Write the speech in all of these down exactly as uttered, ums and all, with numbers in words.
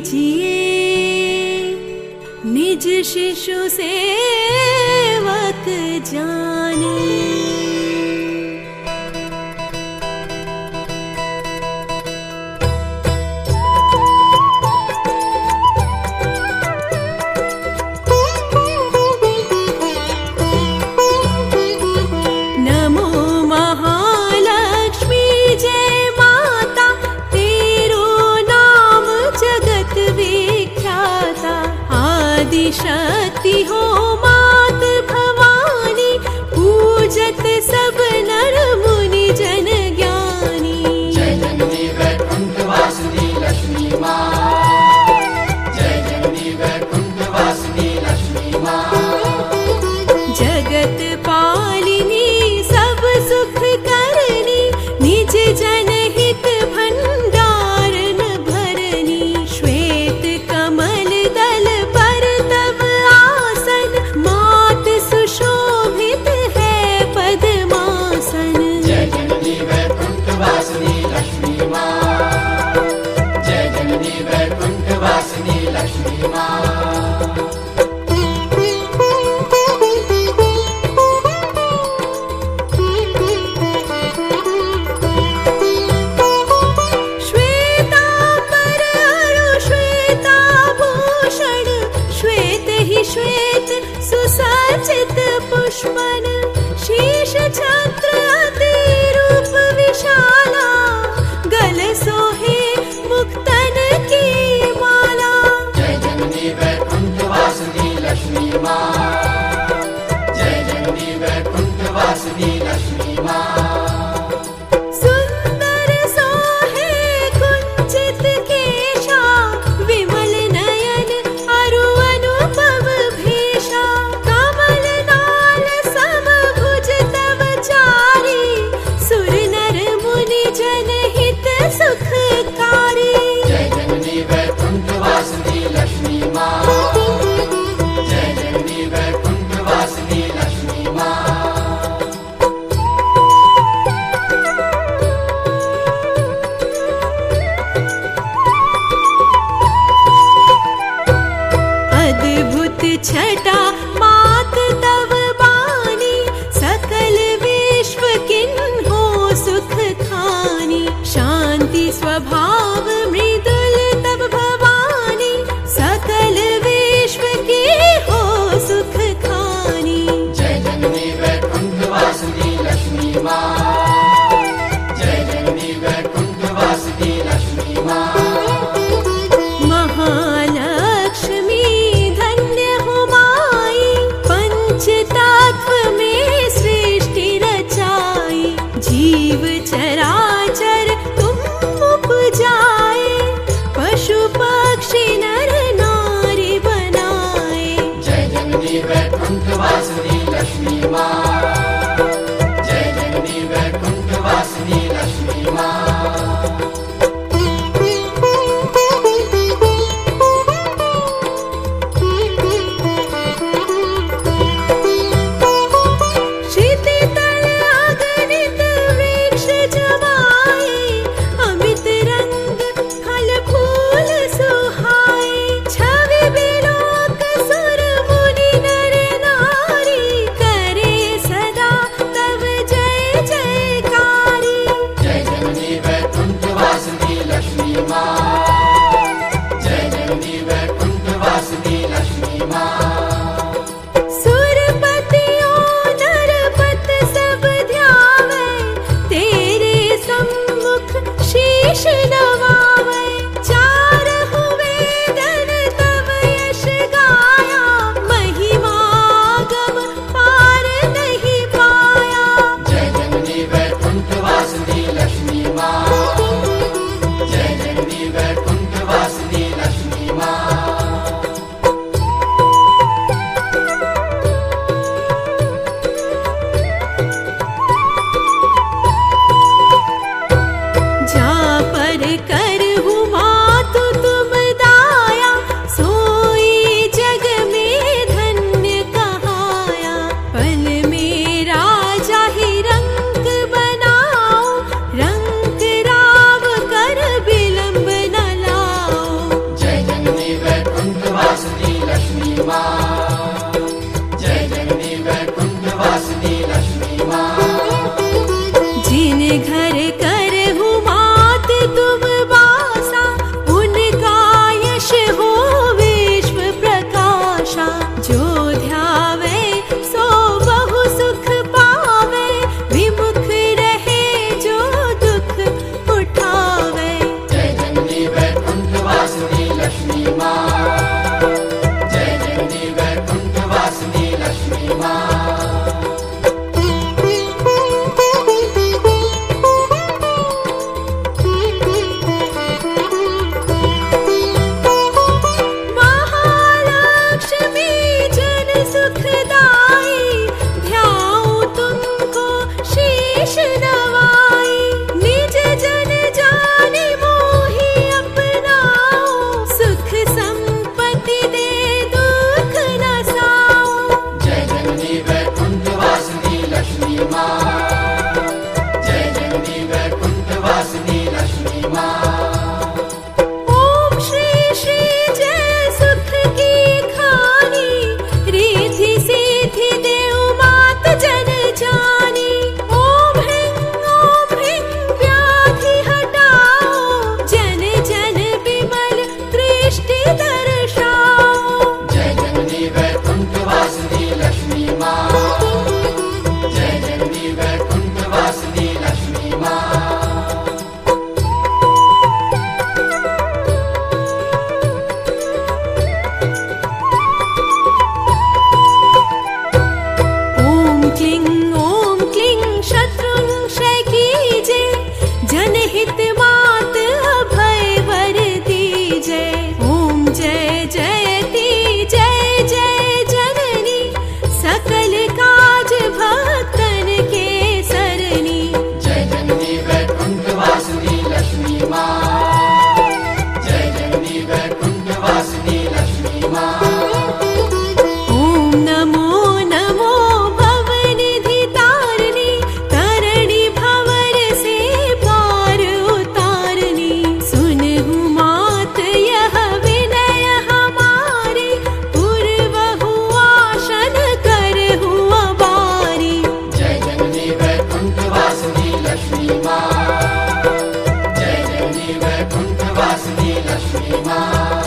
लीजिए निज शिशु सेवक जाने। शक्ति हो मात भवानी, पूजत सब नर मुनि जन ज्ञानी। जय जननी वैकुंठ वासिनी लक्ष्मी माँ, जय जननी वैकुंठ वासिनी लक्ष्मी माँ। जगत पालिनी सब सुख करनी, निज जनहित भंडारन भरनी। श्वेत कमल दल पर तब आसन, मात सुशोभित है पद्मासन। जय जननी वैकुंठ वासिनी लक्ष्मी माँ, जय जननी वैकुंठ वासिनी लक्ष्मी माँ। श्वेत सुसज्जित पुष्पन, शीश छत्र अति रूप विशाला। गल सोहे मुक्तन की माला। जय जननी वैकुंठ वासिनी लक्ष्मी माँ, जय जननी वैकुंठ वासिनी लक्ष्मी माँ। सुंदर सोहे कुंचित केशा, विमल नयन अरु अनुपम भेषा। कमल नाल समभुज तव चारी, सुर नर मुनि जनहित सुखकारी। जय जननी वैकुंठ वासिनी लक्ष्मी माँ, जय जननी वैकुंठ वासिनी लक्ष्मी माँ। अद्भुत छटा मात तव बानी, सकल विश्व किन्हो सुख खानी। शांति स्वभाव मृदुल तब भवानी, सकल विश्व की हो सुख खानी। जय जननी वैकुंठ वासिनी लक्ष्मी माँ, जय जननी वैकुंठ वासिनी लक्ष्मी माँ। महालक्ष्मी धन्य हो माई, पंच तत्व में सृष्टि रचाई। जीव चराचर तुम उपजा क्लीं ओम क्लीं शत्रुंक्षय कीजे, जनहित मात अभय वर दीजे। ओम जय जयति जय जय जननी, सकल काज भक्तन के सरनी। जय जननी वैकुंठ वासिनी लक्ष्मी माँ, जय जननी वैकुंठ वासिनी लक्ष्मी माँ। ओम नमो नमो भवनिधि तारिणी, तरणी भंवर से पार उतारनी। सुनहु मात यह विनय हमारे, पूर्वहु आसन करहु अबारी। जय जननी वैकुंठ वासिनी लक्ष्मी माँ, जय जननी वैकुंठ वासिनी लक्ष्मी माँ।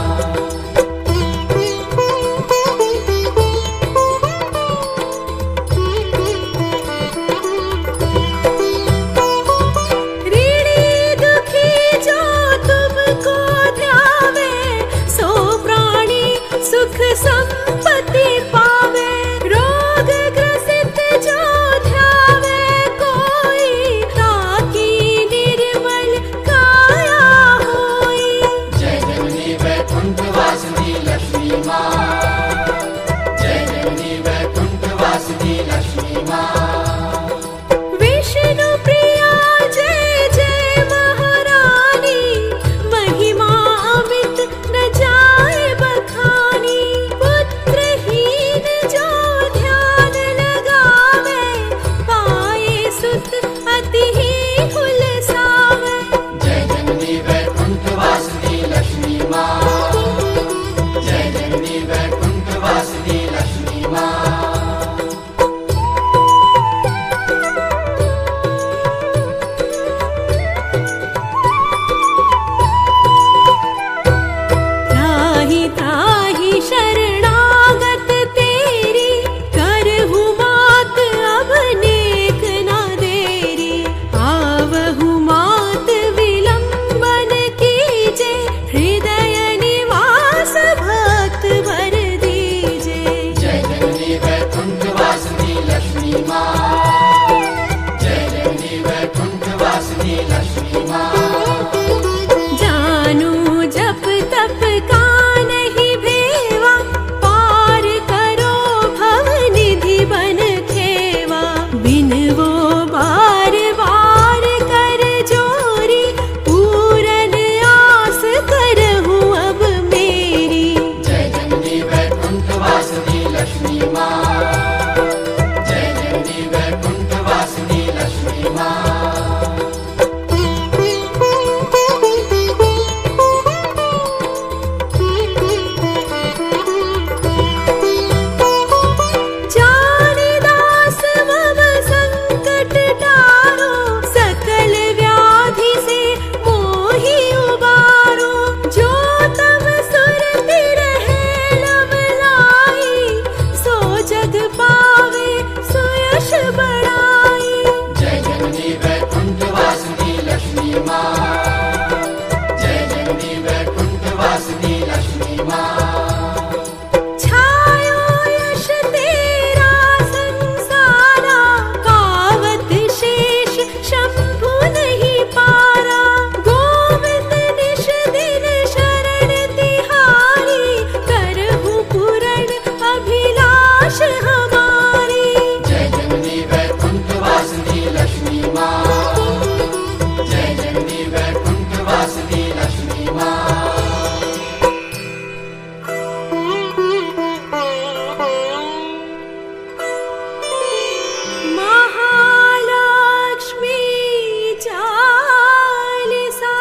ऋणी दुखी जो तुमको ध्यावे, सो प्राणी सुख संपत्ति पावे। रोग ग्रसित जो ध्यावे कोई, ताकि निर्मल काया होई। जय जननी वैकुंठ वासिनी लक्ष्मी माँ, जय जननी वैकुंठ वासिनी लक्ष्मी माँ। विष्णु प्रिया जय जय महारानी, महिमा अमित न जाए बखानी। पुत्रहीन जो ध्यान लगावे, पाए सुत अति ही हुलसावे। जय जननी वैकुंठ वासिनी लक्ष्मी माँ, जय जननी वैकुंठ वासिनी लक्ष्मी माँ। त्राहि त्राहि शरणागत तेरी, करहु मात अब नेक न देरी। आवहु मात विलंबन कीजे, हृदय निवास भक्त वर दीजे। जय जननी वैकुंठ वासिनी लक्ष्मी माँ, जय जननी वैकुंठ वासिनी लक्ष्मी माँ। जानू जप तप का नहीं भेवा, पार करो भव निधि बन खेवा। बिन वो बार बार कर जोरी, पूरन आस करहु अब मेरी। जय जननी वैकुंठ वासिनी लक्ष्मी माँ, जय जननी वैकुंठ वासिनी लक्ष्मी माँ। जानी दास मम संकट टारो, सकल व्याधि से मोहि उबारो। जो तम सुरति रहे लम लाई, सो जग पावे सुयश बढ़ाई। जय जननी वैकुंठ वासिनी लक्ष्मी माँ, जय जननी वैकुंठ वासिनी लक्ष्मी माँ। छायो यश तेरा संसारा, कावत शेष शंभु नहीं पारा। गोविंद निश दिन शरण तिहारी, करहु पूरण अभिलाष हमारी। जय जननी वैकुंठ वासिनी लक्ष्मी माँ, जय जननी वैकुंठ वासिनी लक्ष्मी माँ। महालक्ष्मी चालीसा,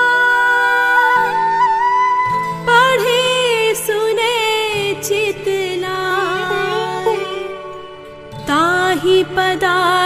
पढ़े सुने चित लाए। ताहि पदा